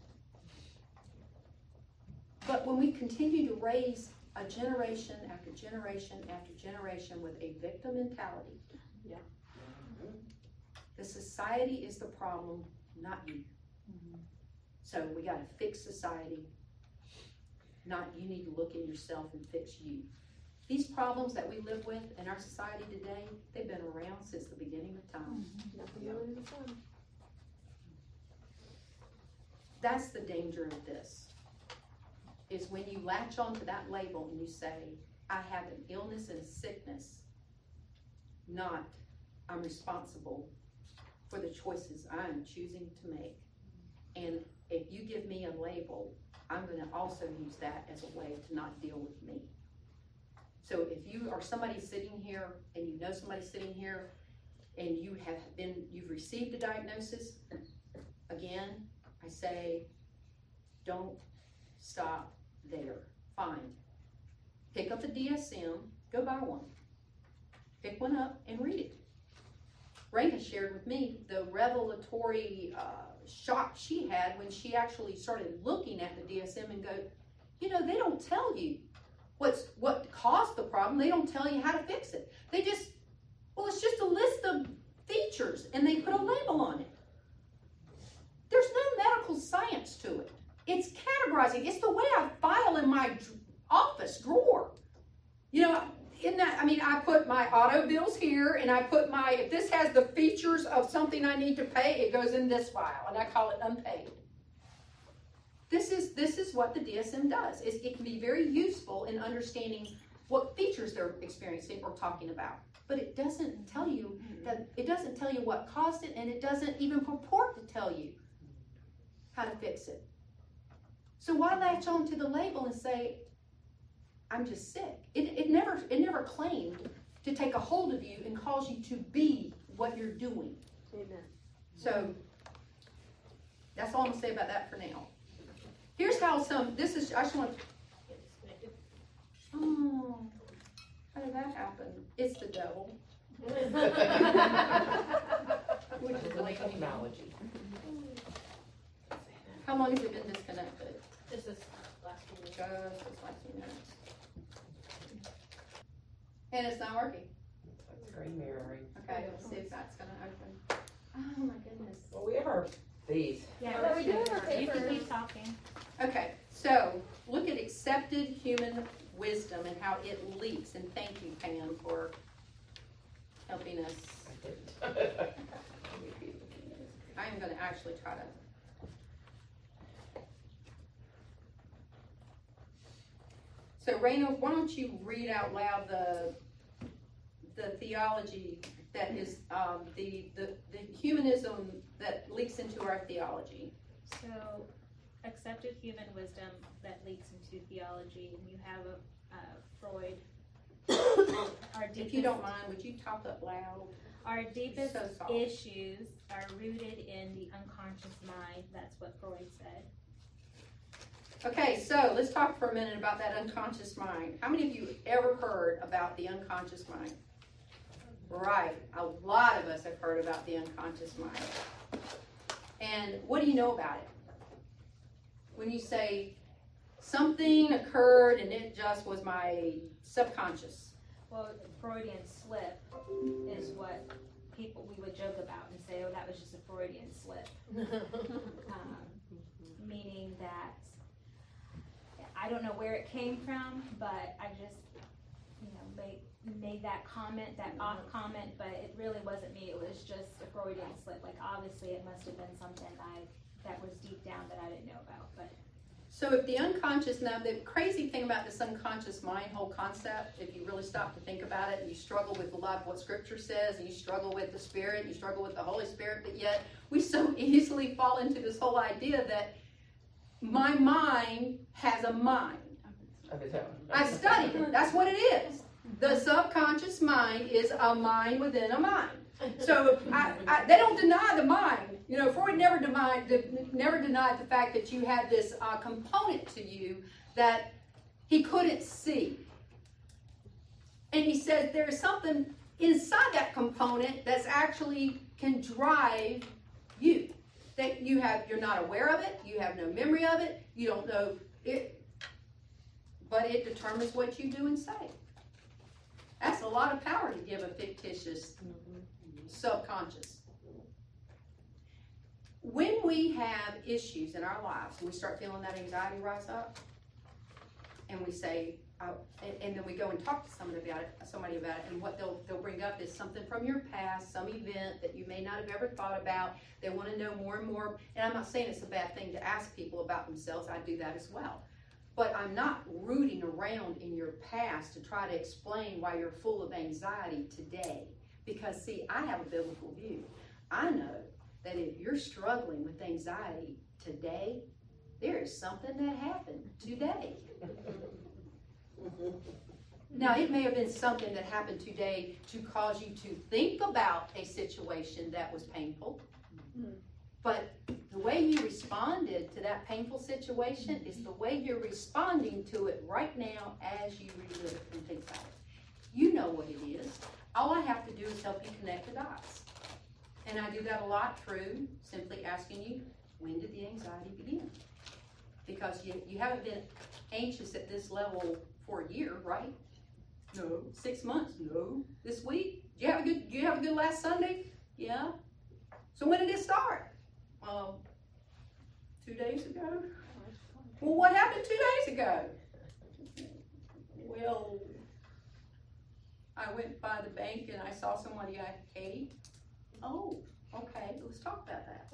But when we continue to raise a generation after generation after generation with a victim mentality, Yeah. the society is the problem, not you. Mm-hmm. So we got to fix society, not you need to look in yourself and fix you. These problems that we live with in our society today, they've been around since the beginning of time. Nothing new under the sun. That's the danger of this, is when you latch onto that label and you say, I have an illness and a sickness, not I'm responsible for the choices I'm choosing to make. And if you give me a label, I'm going to also use that as a way to not deal with me. So if you are somebody sitting here and you know somebody sitting here and you have been, you've received a diagnosis, again, I say, don't stop there. Find. Pick up the D S M, go buy one. Pick one up and read it. Raina shared with me the revelatory uh, shock she had when she actually started looking at the D S M and go, you know, they don't tell you what's what caused the problem. They don't tell you how to fix it. They just, well, it's just a list of features and they put a label on it. There's no medical science to it. It's categorizing. It's the way I file in my dr- office drawer. You know, in that, I mean, I put my auto bills here and I put my, if this has the features of something I need to pay, it goes in this file and I call it unpaid. This is, this is what the D S M does. It's, it can be very useful in understanding what features they're experiencing or talking about. But it doesn't tell you that, it doesn't tell you what caused it, and it doesn't even purport to tell you how to fix it. So why latch on to the label and say, I'm just sick? It, it never it never claimed to take a hold of you and cause you to be what you're doing. Amen. So that's all I'm gonna say about that for now. Here's how some, this is, I just want to, oh, how did that happen? It's the devil. Which is like, Technology. how long has it been disconnected? This is last week. Just this last few minutes. And it's not working. That's screen mirroring. Okay, let's see if that's gonna open. Oh my goodness. Well, we have our these. Yeah, What are we doing with our you can papers? keep talking. Okay, so look at accepted human wisdom and how it leaks. And thank you, Pam, for helping us. I didn't. I am going to actually try to. So, Raina, why don't you read out loud the the theology that is um, the, the the humanism that leaks into our theology. So, accepted human wisdom that leaks into theology, and you have a, uh, Freud. Our If deepest, you don't mind, would you talk up loud? our deepest So soft. issues are rooted in the unconscious mind. That's what Freud said. Okay, so let's talk for a minute about that unconscious mind. How many of you ever heard about the unconscious mind? Right, a lot of us have heard about the unconscious mind. And what do you know about it? When you say something occurred and it just was my subconscious. Well, Freudian slip is what people, we would joke about and say, oh, that was just a Freudian slip. um, meaning that, I don't know where it came from, but I just, you know, made, made that comment, that off comment, but it really wasn't me. It was just a Freudian slip. Like, obviously, it must have been something I that was deep down that I didn't know about. But so if the unconscious, now the crazy thing about this unconscious mind whole concept, if you really stop to think about it, and you struggle with a lot of what Scripture says, and you struggle with the Spirit, and you struggle with the Holy Spirit, but yet we so easily fall into this whole idea that my mind has a mind. I studied it. That's what it is. The subconscious mind is a mind within a mind. So I, I, they don't deny the mind. You know, Freud never denied, never denied the fact that you had this uh, component to you that he couldn't see. And he said there's something inside that component that's actually can drive you. That you have, you're not aware of it, you have no memory of it, you don't know it, but it determines what you do and say. That's a lot of power to give a fictitious subconscious. When we have issues in our lives, and we start feeling that anxiety rise up, and we say, uh, and, and then we go and talk to somebody about it, somebody about it, and what they'll they'll bring up is something from your past, some event that you may not have ever thought about. They want to know more and more. And I'm not saying it's a bad thing to ask people about themselves. I do that as well. But I'm not rooting around in your past to try to explain why you're full of anxiety today. Because, see, I have a biblical view. I know that if you're struggling with anxiety today, there is something that happened today. Now, it may have been something that happened today to cause you to think about a situation that was painful. But the way you responded to that painful situation is the way you're responding to it right now as you relive it and think about it. You know what it is. All I have to do is help you connect the dots. And I do that a lot through simply asking you, when did the anxiety begin? Because you, you haven't been anxious at this level for a year, right? No. Six months? No. This week? Did you have a good, did you have a good last Sunday? Yeah. So when did it start? Um, two days ago? Well, what happened two days ago? Well, I went by the bank and I saw somebody I paid. Oh, okay, let's talk about that.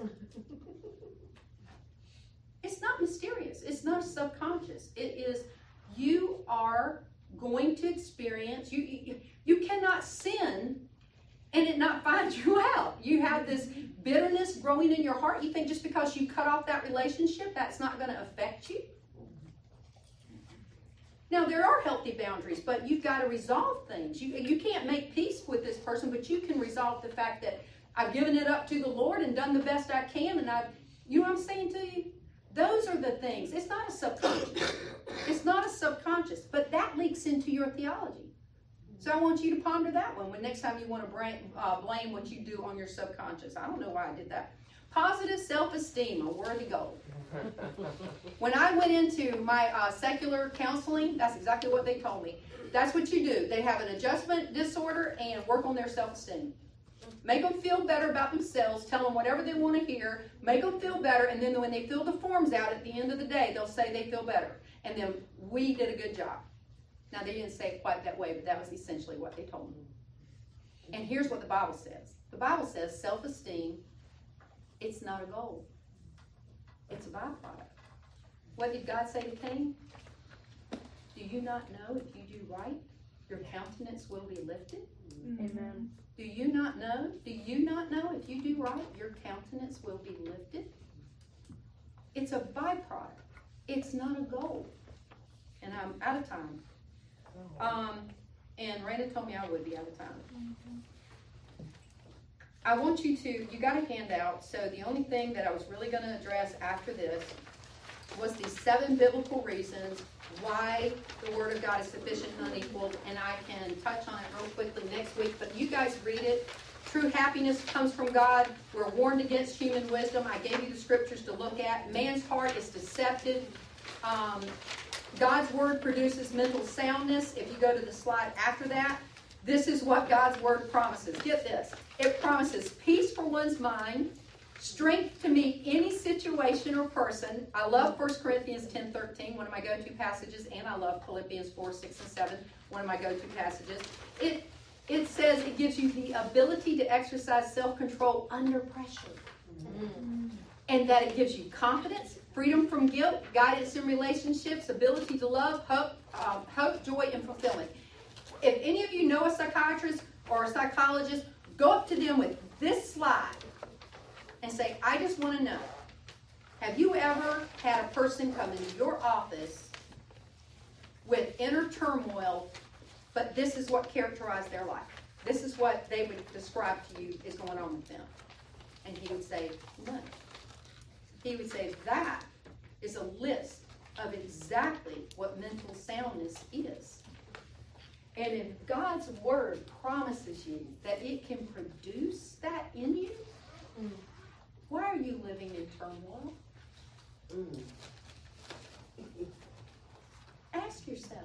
It's not mysterious. It's not subconscious. It is, you are going to experience, you, you, you cannot sin and it not find you out. You have this bitterness growing in your heart. You think just because you cut off that relationship, that's not going to affect you? Now, there are healthy boundaries, but you've got to resolve things. You, you can't make peace with this person, but you can resolve the fact that I've given it up to the Lord and done the best I can, and I've, you know what I'm saying to you? Those are the things. It's not a subconscious. It's not a subconscious, but that leaks into your theology. So I want you to ponder that one when next time you want to blame, uh, blame what you do on your subconscious. I don't know why I did that. Positive self-esteem, a worthy goal. When I went into my uh, secular counseling, that's exactly what they told me. That's what you do. They have an adjustment disorder and work on their self-esteem. Make them feel better about themselves. Tell them whatever they want to hear. Make them feel better. And then when they fill the forms out at the end of the day, they'll say they feel better. And then we did a good job. Now, they didn't say it quite that way, but that was essentially what they told me. And here's what the Bible says. The Bible says self-esteem, it's not a goal. It's a byproduct. What did God say to Cain? Do you not know if you do right, your countenance will be lifted? Amen. Do you not know? Do you not know if you do right, your countenance will be lifted? It's a byproduct. It's not a goal. And I'm out of time. Um, and Raina told me I would be out of time. I want you to, you got a handout, so the only thing that I was really going to address after this was the seven biblical reasons why the Word of God is sufficient and unequaled, and I can touch on it real quickly next week, but you guys read it. True happiness comes from God. We're warned against human wisdom. I gave you the scriptures to look at. Man's heart is deceptive. Um, God's Word produces mental soundness. If you go to the slide after that, this is what God's Word promises. Get this. It promises peace for one's mind, strength to meet any situation or person. I love First Corinthians ten thirteen, one of my go-to passages, and I love Philippians four, six, and seven, one of my go-to passages. It, it says it gives you the ability to exercise self-control under pressure. Mm. And that it gives you confidence, freedom from guilt, guidance in relationships, ability to love, hope, um, hope, joy, and fulfillment. If any of you know a psychiatrist or a psychologist, go up to them with this slide and say, I just want to know, have you ever had a person come into your office with inner turmoil, but this is what characterized their life? This is what they would describe to you is going on with them. And he would say, no. He would say, that is a list of exactly what mental soundness is. And if God's Word promises you that it can produce that in you, mm. why are you living in turmoil? Mm. Ask yourself,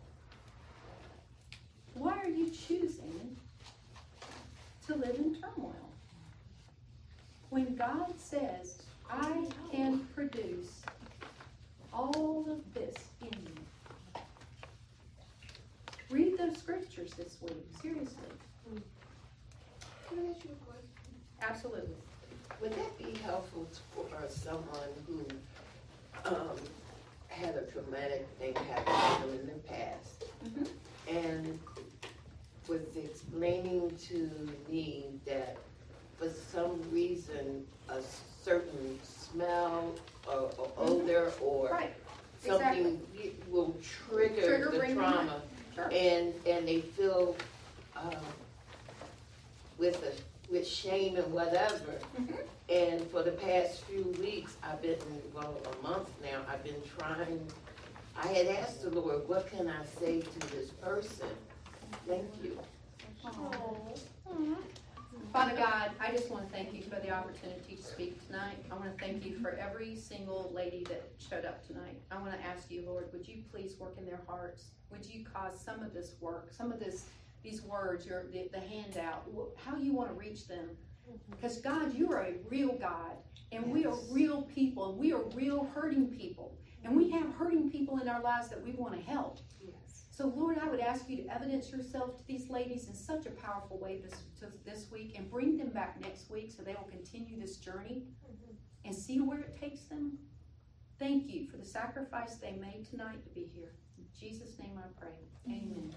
why are you choosing to live in turmoil? When God says, I can produce all of this in you. Read those scriptures this week, seriously. Can I ask you a question? Absolutely. Would that be helpful for someone who um, had a traumatic thing happen to them in the past mm-hmm. and was explaining to me that for some reason a certain smell or, or odor or right. something exactly. will trigger, trigger the trauma, sure. and and they feel uh, with a, with shame and whatever. Mm-hmm. And for the past few weeks, I've been well a month now. I've been trying. I had asked the Lord, "What can I say to this person?" Thank you. Oh. Mm-hmm. Father God, I just want to thank you for the opportunity to speak tonight. I want to thank you for every single lady that showed up tonight. I want to ask you, Lord, would you please work in their hearts? Would you cause some of this work, some of this, these words, your the, the handout, how you want to reach them? Because God, you are a real God, and yes. we are real people, and we are real hurting people. And we have hurting people in our lives that we want to help. Yes. So, Lord, I would ask you to evidence yourself to these ladies in such a powerful way this to, this week, and bring them back next week so they will continue this journey mm-hmm. and see where it takes them. Thank you for the sacrifice they made tonight to be here. In Jesus' name I pray. Amen.